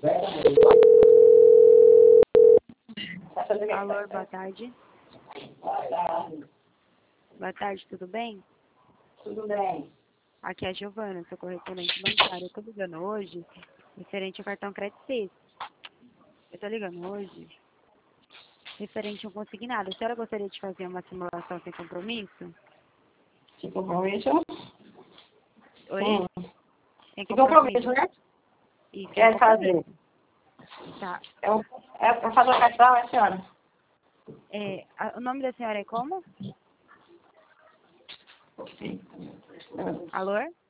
Alô, boa tarde. Boa tarde, tudo bem? Tudo bem. Aqui é a Giovana, sou correspondente bancária. Eu tô ligando hoje referente ao cartão Crédito Suisse. Eu tô ligando hoje referente ao consignado. A senhora gostaria de fazer uma simulação sem compromisso? Sem compromisso? Oi? Sim. Sem Sem compromisso, né? Isso, sem Quer compromisso. fazer? Tá. É para fazer o cartão, é, senhora? O nome da senhora é como? Alô?